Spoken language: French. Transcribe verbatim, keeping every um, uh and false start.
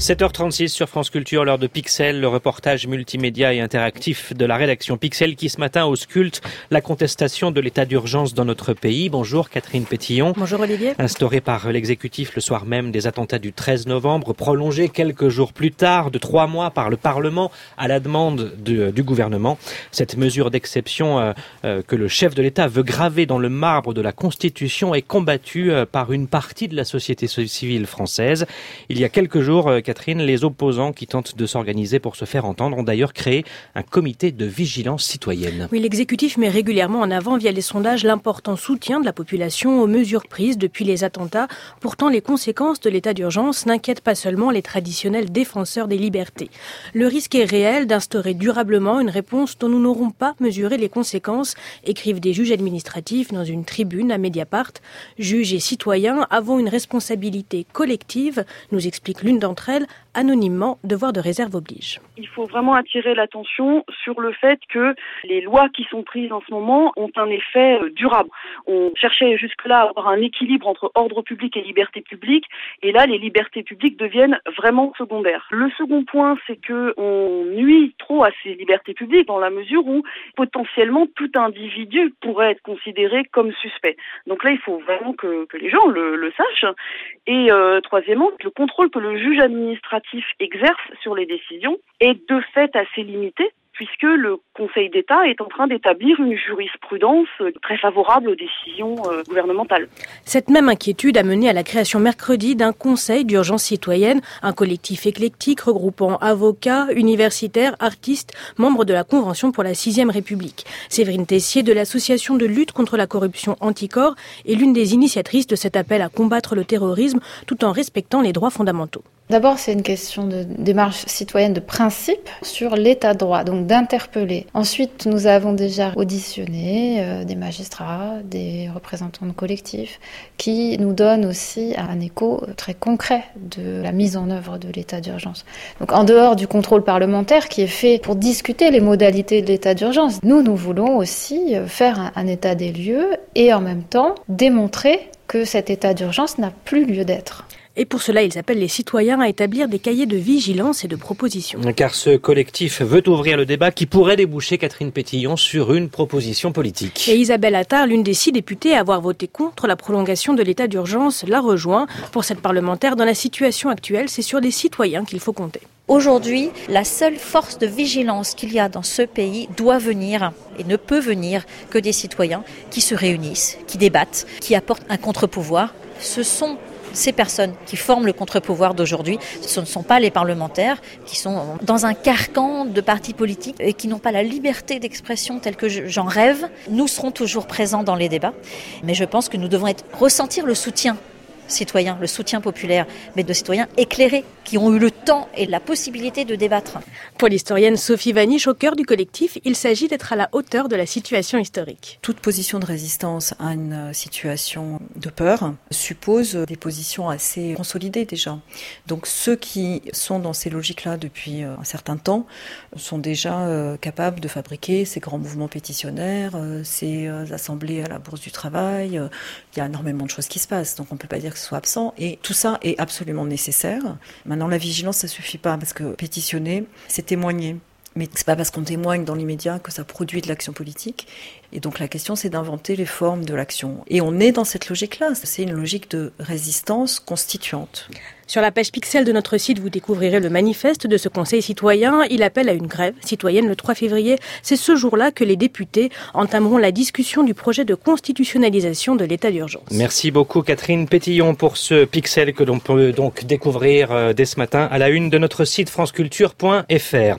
sept heures trente-six sur France Culture, l'heure de Pixel, le reportage multimédia et interactif de la rédaction Pixel qui ce matin ausculte la contestation de l'état d'urgence dans notre pays. Bonjour Catherine Pétillon. Bonjour Olivier. Instauré par l'exécutif le soir même des attentats du treize novembre, prolongé quelques jours plus tard de trois mois par le Parlement à la demande de, du gouvernement. Cette mesure d'exception euh, euh, que le chef de l'État veut graver dans le marbre de la Constitution est combattue euh, par une partie de la société civile française. Il y a quelques jours, euh, Catherine, les opposants qui tentent de s'organiser pour se faire entendre ont d'ailleurs créé un comité de vigilance citoyenne. Oui, l'exécutif met régulièrement en avant via les sondages l'important soutien de la population aux mesures prises depuis les attentats. Pourtant, les conséquences de l'état d'urgence n'inquiètent pas seulement les traditionnels défenseurs des libertés. Le risque est réel d'instaurer durablement une réponse dont nous n'aurons pas mesuré les conséquences, écrivent des juges administratifs dans une tribune à Mediapart. Juges et citoyens avons une responsabilité collective, nous explique l'une d'entre elles, anonymement, devoir de réserve oblige. Il faut vraiment attirer l'attention sur le fait que les lois qui sont prises en ce moment ont un effet durable. On cherchait jusque-là à avoir un équilibre entre ordre public et liberté publique, et là, les libertés publiques deviennent vraiment secondaires. Le second point, c'est que on nuit trop à ces libertés publiques dans la mesure où potentiellement tout individu pourrait être considéré comme suspect. Donc là, il faut vraiment que, que les gens le, le sachent. Et euh, troisièmement, le contrôle que le juge administratif exerce sur les décisions est de fait assez limité, puisque le Conseil d'État est en train d'établir une jurisprudence très favorable aux décisions euh, gouvernementales. Cette même inquiétude a mené à la création mercredi d'un conseil d'urgence citoyenne, un collectif éclectique regroupant avocats, universitaires, artistes, membres de la Convention pour la sixième République. Séverine Tessier de l'association de lutte contre la corruption Anticor est l'une des initiatrices de cet appel à combattre le terrorisme tout en respectant les droits fondamentaux. D'abord, c'est une question de démarche citoyenne de principe sur l'état de droit, donc d'interpeller. Ensuite, nous avons déjà auditionné euh, des magistrats, des représentants de collectifs, qui nous donnent aussi un écho très concret de la mise en œuvre de l'état d'urgence. Donc, en dehors du contrôle parlementaire qui est fait pour discuter les modalités de l'état d'urgence, nous, nous voulons aussi faire un, un état des lieux et en même temps démontrer que cet état d'urgence n'a plus lieu d'être. Et pour cela, ils appellent les citoyens à établir des cahiers de vigilance et de propositions. Car ce collectif veut ouvrir le débat qui pourrait déboucher, Catherine Pétillon, sur une proposition politique. Et Isabelle Attard, l'une des six députées à avoir voté contre la prolongation de l'état d'urgence, la rejoint. Pour cette parlementaire, dans la situation actuelle, c'est sur les citoyens qu'il faut compter. Aujourd'hui, la seule force de vigilance qu'il y a dans ce pays doit venir et ne peut venir que des citoyens qui se réunissent, qui débattent, qui apportent un contre-pouvoir. Ce sont ces personnes qui forment le contre-pouvoir d'aujourd'hui, ce ne sont pas les parlementaires qui sont dans un carcan de partis politiques et qui n'ont pas la liberté d'expression telle que j'en rêve. Nous serons toujours présents dans les débats, mais je pense que nous devons être, ressentir le soutien citoyen, le soutien populaire, mais de citoyens éclairés qui ont eu le temps et la possibilité de débattre. Pour l'historienne Sophie Vaniche, au cœur du collectif, il s'agit d'être à la hauteur de la situation historique. Toute position de résistance à une situation de peur suppose des positions assez consolidées déjà. Donc ceux qui sont dans ces logiques-là depuis un certain temps sont déjà capables de fabriquer ces grands mouvements pétitionnaires, ces assemblées à la Bourse du Travail. Il y a énormément de choses qui se passent, donc on ne peut pas dire que ce soit absent. Et tout ça est absolument nécessaire. Maintenant, la vigilance, ça suffit pas, parce que pétitionner, c'est témoigner. Mais c'est pas parce qu'on témoigne dans l'immédiat que ça produit de l'action politique. Et donc la question, c'est d'inventer les formes de l'action. Et on est dans cette logique-là. C'est une logique de résistance constituante. Sur la page Pixel de notre site, vous découvrirez le manifeste de ce conseil citoyen. Il appelle à une grève citoyenne le trois février. C'est ce jour-là que les députés entameront la discussion du projet de constitutionnalisation de l'état d'urgence. Merci beaucoup Catherine Pétillon pour ce Pixel que l'on peut donc découvrir dès ce matin à la une de notre site franceculture point f r.